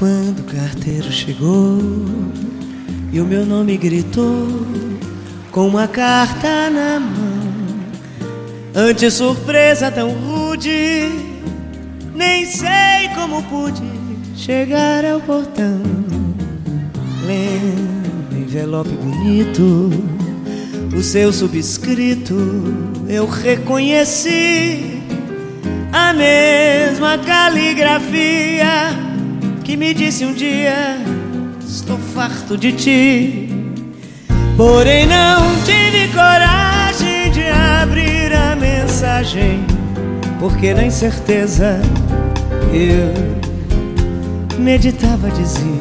quando o carteiro chegou e o meu nome gritou com uma carta na mão. Ante surpresa tão rude, nem sei como pude chegar ao portão. Lendo envelope bonito, o seu subscrito eu reconheci. A mesma caligrafia que me disse um dia: estou farto de ti. Porém não tive coragem de abrir a mensagem, porque na incerteza eu meditava dizer: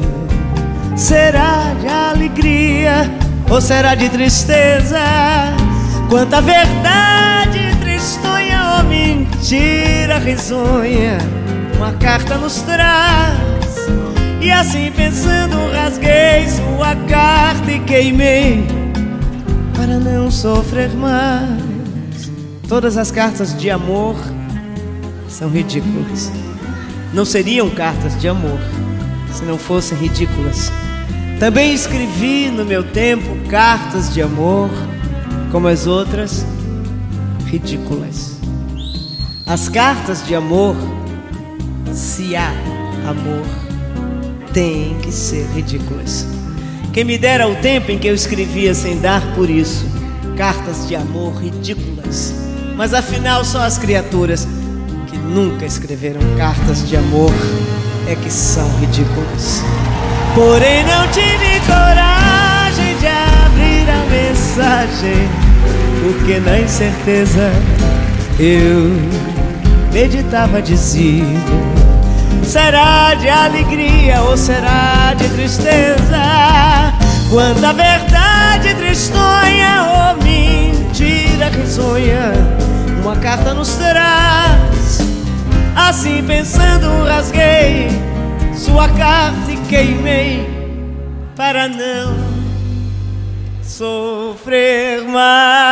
será de alegria ou será de tristeza? Quanta verdade tristonha ou mentira risonha uma carta nos traz. E assim pensando rasguei sua carta e queimei para não sofrer mais. Todas as cartas de amor são ridículas. Não seriam cartas de amor se não fossem ridículas. Também escrevi no meu tempo cartas de amor, como as outras, ridículas. As cartas de amor, se há amor, têm que ser ridículas. Quem me dera o tempo em que eu escrevia sem dar por isso cartas de amor ridículas. Mas afinal só as criaturas que nunca escreveram cartas de amor é que são ridículas. Porém não tive coragem de abrir a mensagem, porque na incerteza eu meditava dizer: será de alegria ou será de tristeza? Quanta verdade tristonha ou mentira risonha uma carta nos traz. Assim pensando rasguei sua carta e queimei para não sofrer mais.